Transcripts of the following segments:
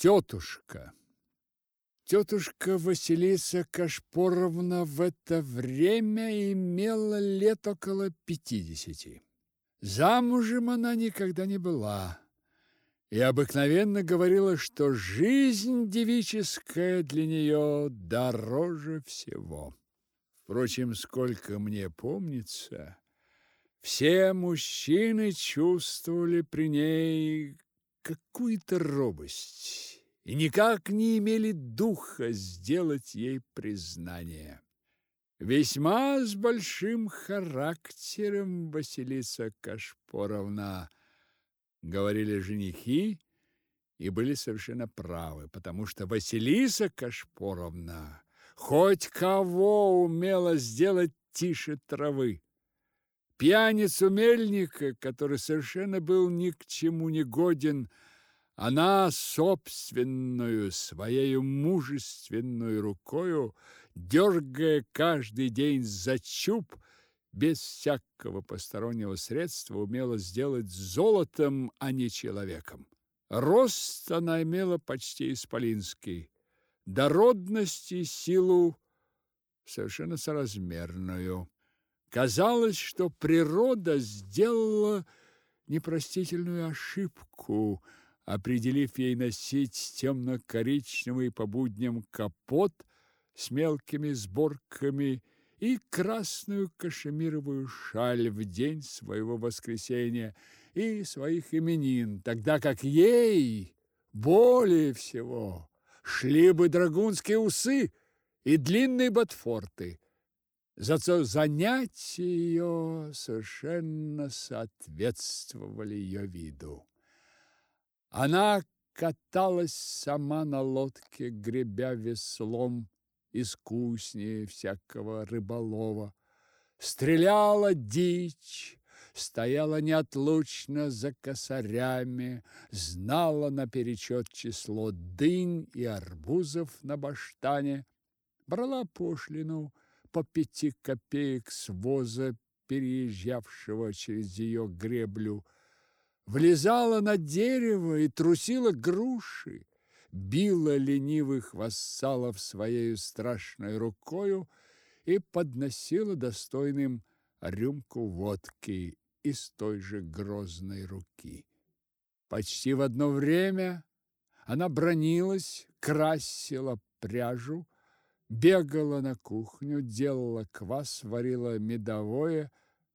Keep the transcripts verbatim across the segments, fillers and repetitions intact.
Тетушка. Тетушка Василиса Кашпоровна в это время имела лет около пятидесяти. Замужем она никогда не была и обыкновенно говорила, что жизнь девическая для нее дороже всего. Впрочем, сколько мне помнится, все мужчины чувствовали при ней какую-то робость и никак не имели духа сделать ей признание. Весьма с большим характером Василиса Кашпоровна, говорили женихи, и были совершенно правы, потому что Василиса Кашпоровна хоть кого умела сделать тише травы. Пьяницу мельника, который совершенно был ни к чему не годен, она собственную, своею мужественную рукою, дергая каждый день за чуб, без всякого постороннего средства умела сделать золотом, а не человеком. Рост она имела почти исполинский, дородность и силу совершенно соразмерную. Казалось, что природа сделала непростительную ошибку, определив ей носить темно-коричневый по будням капот с мелкими сборками и красную кашемировую шаль в день своего воскресения и своих именин, тогда как ей более всего шли бы драгунские усы и длинные ботфорты. Зато занятия ее совершенно соответствовали ее виду. Она каталась сама на лодке, гребя веслом искуснее всякого рыболова, стреляла дичь, стояла неотлучно за косарями, знала наперечет число дынь и арбузов на баштане, брала пошлину по пяти копеек с воза, переезжавшего через ее греблю, влезала на дерево и трусила груши, била ленивых вассалов своей страшной рукою и подносила достойным рюмку водки из той же грозной руки. Почти в одно время она бранилась, красила пряжу, бегала на кухню, делала квас, варила медовое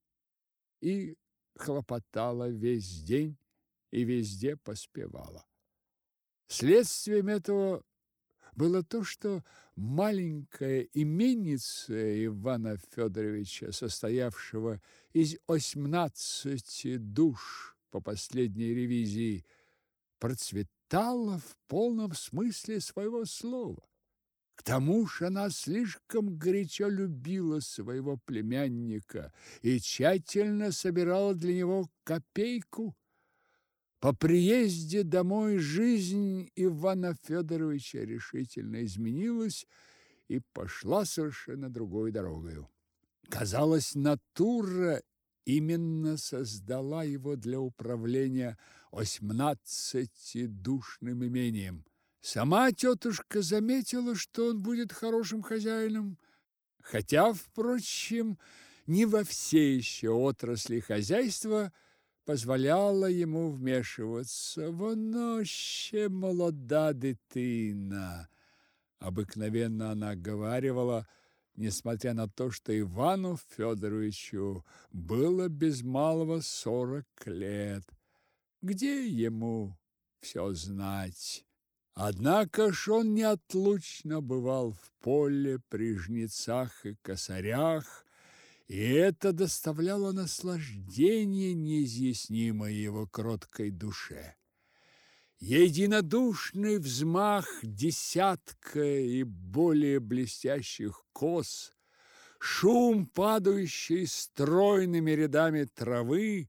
и хлопотала весь день и везде поспевала. Следствием этого было то, что маленькая именница Ивана Федоровича, состоявшего из осьмнадцати душ по последней ревизии, процветала в полном смысле своего слова. К тому же она слишком горячо любила своего племянника и тщательно собирала для него копейку. По приезде домой жизнь Ивана Федоровича решительно изменилась и пошла совершенно другой дорогою. Казалось, натура именно создала его для управления осьмнадцатидушным имением. Сама тетушка заметила, что он будет хорошим хозяином, хотя, впрочем, не во все еще отрасли хозяйства позволяла ему вмешиваться. «Воно ще молода дитина», обыкновенно она говаривала, несмотря на то, что Ивану Федоровичу было без малого сорок лет. Где ему все знать? Однако ж он неотлучно бывал в поле, при жнецах и косарях, и это доставляло наслаждение неизъяснимое его кроткой душе. Единодушный взмах десятка и более блестящих кос, шум, падающий стройными рядами травы,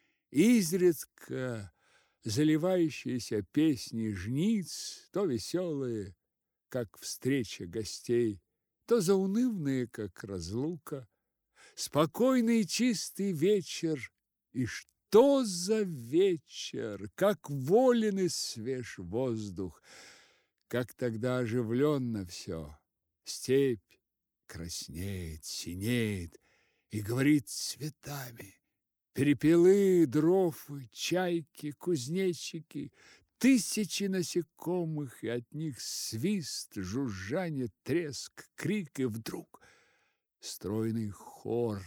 изредка заливающиеся песни жниц, то веселые, как встреча гостей, то заунывные, как разлука, спокойный чистый вечер и что за вечер, как волен и свеж воздух, как тогда оживленно все. Степь краснеет, синеет и говорит цветами. Перепелы, дрофы, чайки, кузнечики, тысячи насекомых, и от них свист, жужжание, треск, крик, и вдруг стройный хор.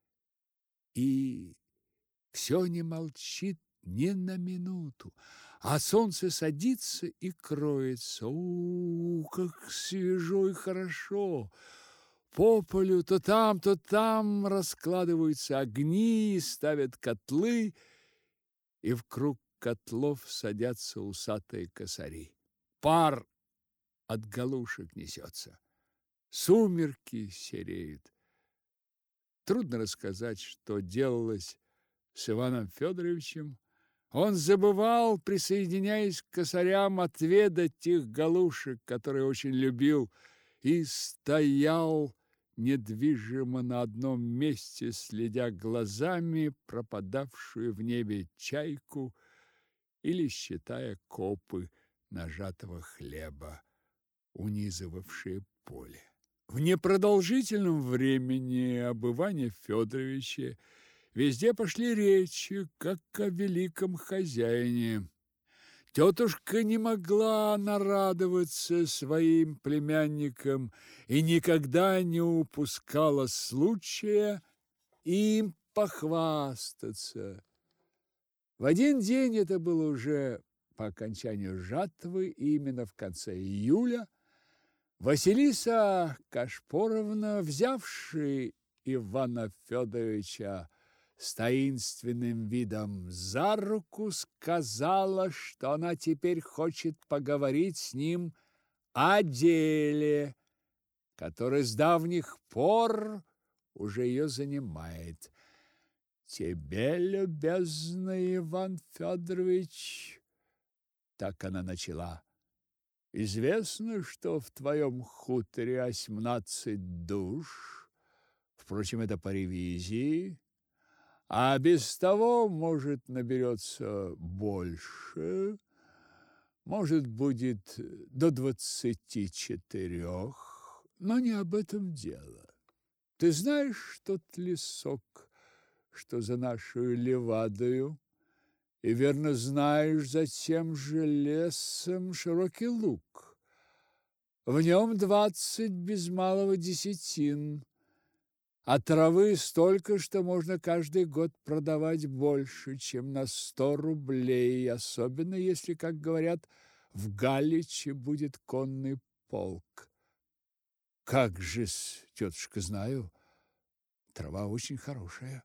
И все не молчит ни на минуту, а солнце садится и кроется. У, как свежо и хорошо! По полю то там, то там раскладываются огни, ставят котлы, и в круг котлов садятся усатые косари. Пар от галушек несется. Сумерки сереют. Трудно рассказать, что делалось с Иваном Федоровичем. Он забывал, присоединяясь к косарям, отведать тех галушек, которые очень любил, и стоял недвижимо на одном месте, следя глазами пропадавшую в небе чайку или считая копы нажатого хлеба, унизывавшие поле. В непродолжительном времени об Иване Федоровиче везде пошли речи, как о великом хозяине. Тетушка не могла нарадоваться своим племянникам и никогда не упускала случая им похвастаться. В один день, это было уже по окончанию жатвы, и именно в конце июля, Василиса Кашпоровна, взявшая Ивана Федоровича с таинственным видом за руку, сказала, что она теперь хочет поговорить с ним о деле, которое с давних пор уже ее занимает. «Тебе, любезный Иван Федорович, — так она начала, — известно, что в твоем хуторе осьмнадцать душ, впрочем, это по ревизии, а без того, может, наберется больше, может, будет до двадцати четырех, но не об этом дело. Ты знаешь тот лесок, что за нашу левадою, и верно знаешь за тем же лесом широкий луг. В нем двадцать без малого десятин, а травы столько, что можно каждый год продавать больше, чем на сто рублей, особенно если, как говорят, в Галиче будет конный полк. Как же-с, тетушка, знаю, трава очень хорошая.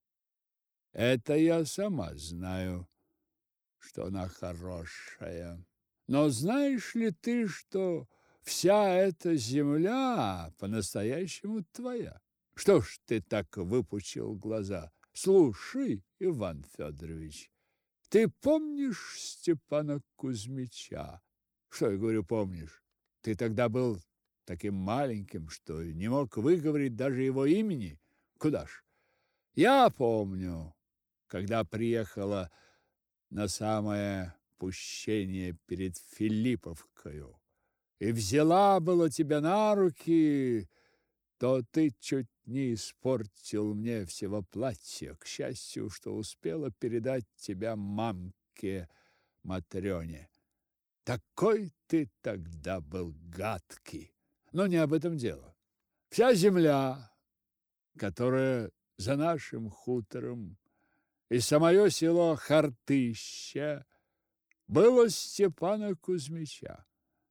Это я сама знаю, что она хорошая. Но знаешь ли ты, что вся эта земля по-настоящему твоя? Что ж ты так выпучил глаза? Слушай, Иван Федорович, ты помнишь Степана Кузьмича? Что я говорю, помнишь? Ты тогда был таким маленьким, что не мог выговорить даже его имени. Куда ж? Я помню, когда приехала на самое пущение перед Филипповкою и взяла было тебя на руки, то ты чуть не испортил мне всего платья. К счастью, что успела передать тебя мамке Матрёне. Такой ты тогда был гадкий. Но не об этом дело. Вся земля, которая за нашим хутором, и самое село Хартыща было Степана Кузьмича.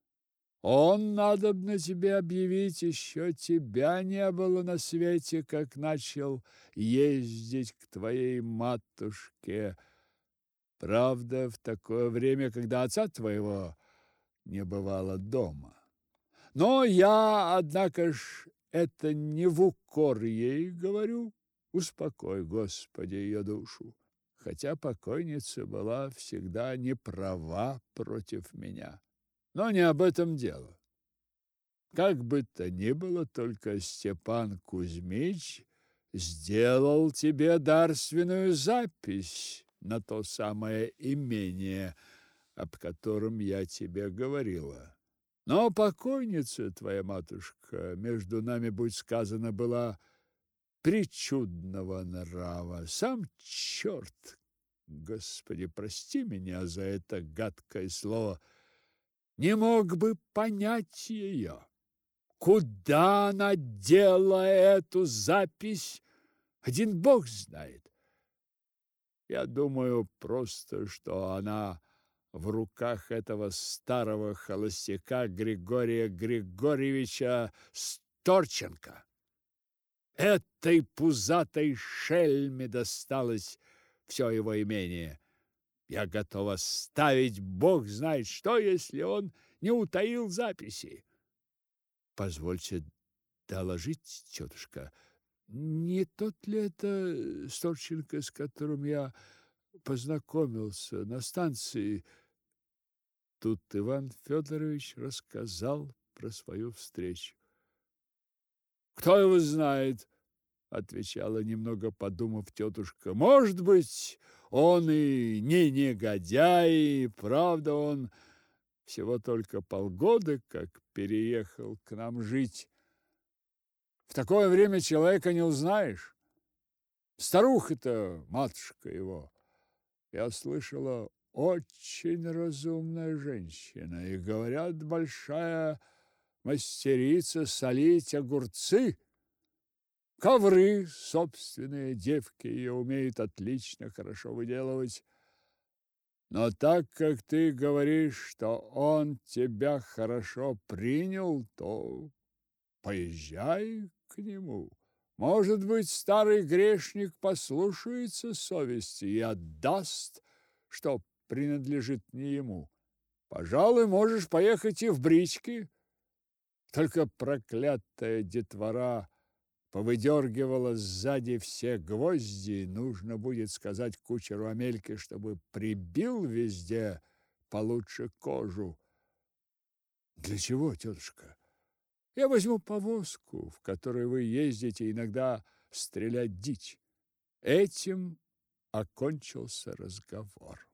Он, надобно тебе объявить, еще тебя не было на свете, как начал ездить к твоей матушке. Правда, в такое время, когда отца твоего не бывало дома. Но я, однако ж, это не в укор ей говорю. Успокой, Господи, ее душу, хотя покойница была всегда не права против меня. Но не об этом дело. Как бы то ни было, только Степан Кузьмич сделал тебе дарственную запись на то самое имение, об котором я тебе говорила. Но покойница твоя матушка, между нами будь сказано, была причудного нрава. Сам черт, Господи, прости меня за это гадкое слово, не мог бы понять ее. Куда она дела эту запись, один Бог знает. Я думаю просто, что она в руках этого старого холостяка Григория Григорьевича Сторченко. Этой пузатой шельме досталось все его имение. Я готова ставить Бог знает что, если он не утаил записи. Позвольте доложить, тетушка, не тот ли это Сторченко, с которым я познакомился на станции? Тут Иван Федорович рассказал про свою встречу. Кто его знает, отвечала, немного подумав, тетушка. Может быть, он и не негодяй, правда, он всего только полгода как переехал к нам жить. В такое время человека не узнаешь. Старуха-то, матушка его, я слышала, очень разумная женщина, и, говорят, большая мастерица солить огурцы. Ковры собственные девки ее умеют отлично, хорошо выделывать. Но так как ты говоришь, что он тебя хорошо принял, то поезжай к нему. Может быть, старый грешник послушается совести и отдаст, что принадлежит не ему. Пожалуй, можешь поехать и в бричке. Только проклятая детвора повыдергивала сзади все гвозди, нужно будет сказать кучеру Амельке, чтобы прибил везде получше кожу. Для чего, тетушка? Я возьму повозку, в которой вы ездите иногда стрелять дичь. Этим окончился разговор.